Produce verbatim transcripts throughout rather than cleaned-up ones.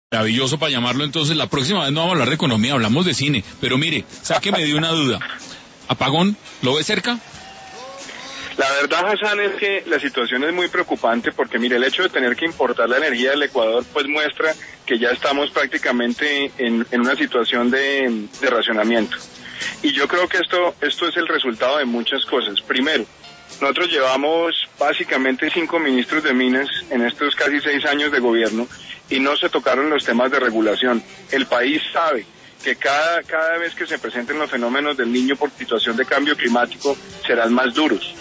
Maravilloso para llamarlo entonces. La próxima vez no vamos a hablar de economía, hablamos de cine. Pero mire, sáqueme de una duda. ¿Apagón lo ve cerca? La verdad, Hassan, es que la situación es muy preocupante porque, mire, el hecho de tener que importar la energía del Ecuador, pues muestra que ya estamos prácticamente en, en una situación de, de racionamiento. Y yo creo que esto, esto es el resultado de muchas cosas. Primero, nosotros llevamos básicamente cinco ministros de minas en estos casi seis años de gobierno y no se tocaron los temas de regulación. El país sabe que cada, cada vez que se presenten los fenómenos del Niño por situación de cambio climático serán más duros.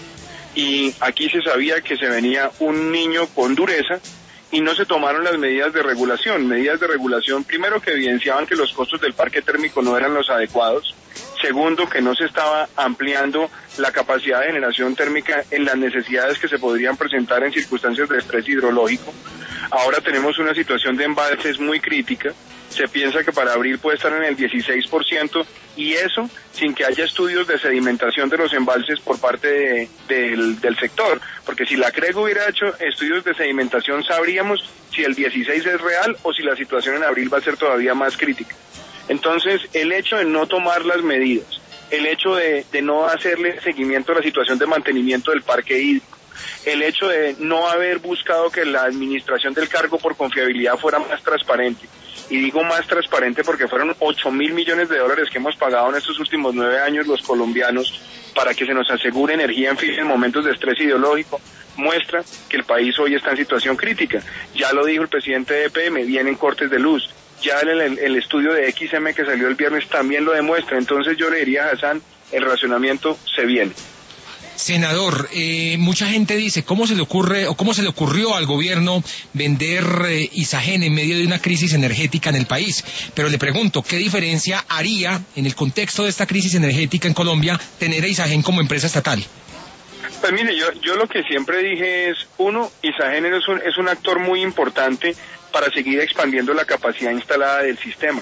Y aquí se sabía que se venía un niño con dureza y no se tomaron las medidas de regulación. Medidas de regulación, primero, que evidenciaban que los costos del parque térmico no eran los adecuados. Segundo, que no se estaba ampliando la capacidad de generación térmica en las necesidades que se podrían presentar en circunstancias de estrés hidrológico. Ahora tenemos una situación de embalses muy crítica. Se piensa que para abril puede estar en el dieciséis por ciento y eso sin que haya estudios de sedimentación de los embalses por parte de, de, del, del sector. Porque si la CREG hubiera hecho estudios de sedimentación, sabríamos si el dieciséis es real o si la situación en abril va a ser todavía más crítica. Entonces, el hecho de no tomar las medidas, el hecho de, de no hacerle seguimiento a la situación de mantenimiento del parque hídrico, el hecho de no haber buscado que la administración del cargo por confiabilidad fuera más transparente, y digo más transparente porque fueron ocho mil millones de dólares que hemos pagado en estos últimos nueve años los colombianos para que se nos asegure energía en fin en momentos de estrés ideológico, muestra que el país hoy está en situación crítica. Ya lo dijo el presidente de E P M, vienen cortes de luz. Ya el, el, el estudio de X M que salió el viernes también lo demuestra. Entonces yo le diría a Hassan, el racionamiento se viene. Senador, eh, mucha gente dice, ¿cómo se le ocurre o cómo se le ocurrió al gobierno vender eh, Isagen en medio de una crisis energética en el país? Pero le pregunto, ¿qué diferencia haría en el contexto de esta crisis energética en Colombia tener a Isagen como empresa estatal? Pues mire, yo, yo lo que siempre dije es, uno, Isagen es un, es un actor muy importante para seguir expandiendo la capacidad instalada del sistema.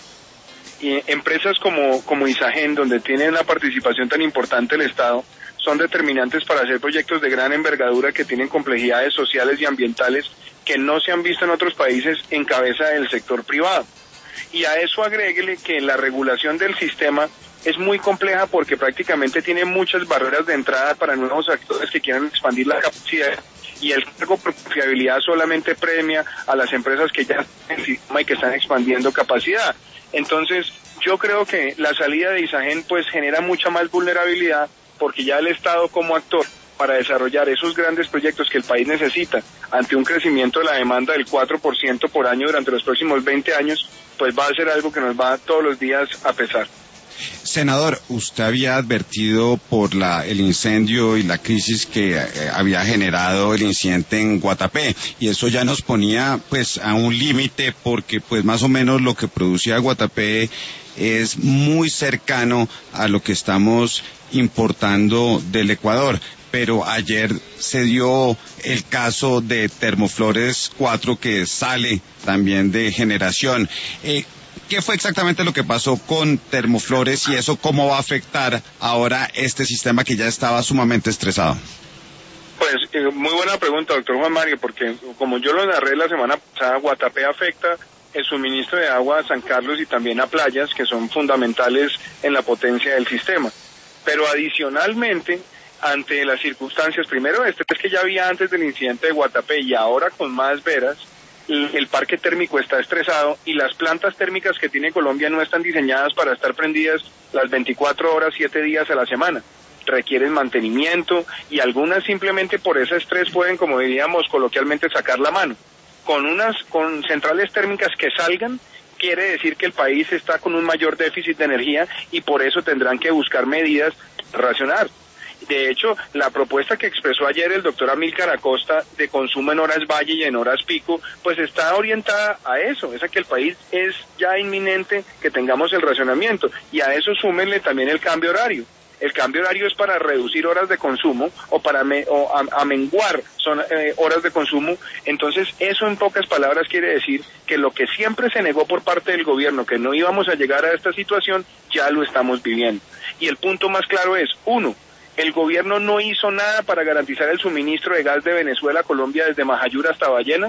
Y empresas como, como Isagen, donde tienen la participación tan importante el Estado, son determinantes para hacer proyectos de gran envergadura que tienen complejidades sociales y ambientales que no se han visto en otros países en cabeza del sector privado. Y a eso agréguele que la regulación del sistema es muy compleja porque prácticamente tiene muchas barreras de entrada para nuevos actores que quieran expandir la capacidad, y el cargo por confiabilidad solamente premia a las empresas que ya están en el sistema y que están expandiendo capacidad. Entonces, yo creo que la salida de Isagen pues genera mucha más vulnerabilidad porque ya el Estado como actor para desarrollar esos grandes proyectos que el país necesita ante un crecimiento de la demanda del cuatro por ciento por año durante los próximos veinte años, pues va a ser algo que nos va todos los días a pesar. Senador, usted había advertido por la, el incendio y la crisis que eh, había generado el incidente en Guatapé, y eso ya nos ponía pues a un límite porque pues más o menos lo que producía Guatapé es muy cercano a lo que estamos importando del Ecuador. Pero ayer se dio el caso de Termoflores cuatro que sale también de generación. Eh, ¿Qué fue exactamente lo que pasó con Termoflores y eso cómo va a afectar ahora este sistema que ya estaba sumamente estresado? Pues eh, muy buena pregunta, doctor Juan Mario, porque como yo lo narré la semana pasada, Guatapé afecta el suministro de agua a San Carlos y también a Playas, que son fundamentales en la potencia del sistema. Pero adicionalmente, ante las circunstancias, primero este es que ya había antes del incidente de Guatapé y ahora con más veras, el parque térmico está estresado y las plantas térmicas que tiene Colombia no están diseñadas para estar prendidas las veinticuatro horas, siete días a la semana. Requieren mantenimiento y algunas simplemente por ese estrés pueden, como diríamos coloquialmente, sacar la mano. Con unas con centrales térmicas que salgan, quiere decir que el país está con un mayor déficit de energía y por eso tendrán que buscar medidas para racionar. De hecho, la propuesta que expresó ayer el doctor Amílcar Acosta de consumo en horas valle y en horas pico, pues está orientada a eso, es a que el país es ya inminente que tengamos el racionamiento, y a eso súmenle también el cambio horario. El cambio horario es para reducir horas de consumo o para me, o a, a menguar son eh, horas de consumo. Entonces, eso en pocas palabras quiere decir que lo que siempre se negó por parte del gobierno, que no íbamos a llegar a esta situación, ya lo estamos viviendo. Y el punto más claro es, uno, el gobierno no hizo nada para garantizar el suministro de gas de Venezuela a Colombia desde Majayura hasta Ballenas,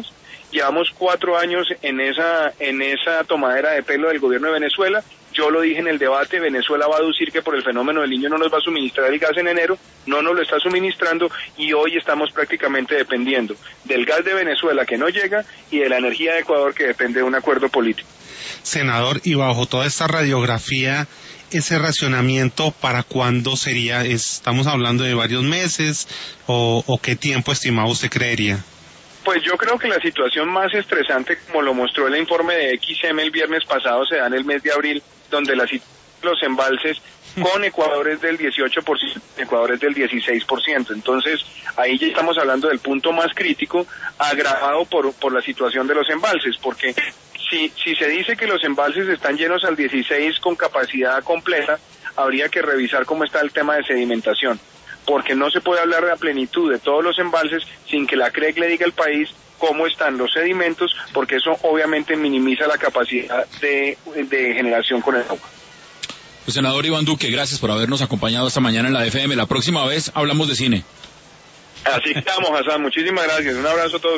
Llevamos cuatro años en esa, en esa tomadera de pelo del gobierno de Venezuela. Yo lo dije en el debate, Venezuela va a aducir que por el fenómeno del Niño no nos va a suministrar el gas en enero, no nos lo está suministrando y hoy estamos prácticamente dependiendo del gas de Venezuela que no llega y de la energía de Ecuador que depende de un acuerdo político. Senador, y bajo toda esta radiografía, ese racionamiento, ¿para cuándo sería? ¿Estamos hablando de varios meses o, o qué tiempo estimado usted creería? Pues yo creo que la situación más estresante, como lo mostró el informe de X M el viernes pasado, se da en el mes de abril, donde la situación de los embalses con Ecuador es del dieciocho por ciento, Ecuador es del dieciséis por ciento. Entonces, ahí ya estamos hablando del punto más crítico, agravado por, por la situación de los embalses, porque si, si se dice que los embalses están llenos al dieciséis con capacidad completa, habría que revisar cómo está el tema de sedimentación, porque no se puede hablar de la plenitud de todos los embalses sin que la C R E C le diga al país cómo están los sedimentos, porque eso obviamente minimiza la capacidad de, de generación con el agua. Pues, senador Iván Duque, gracias por habernos acompañado esta mañana en la F M. La próxima vez hablamos de cine. Así que estamos, Hassan. Muchísimas gracias. Un abrazo a todos.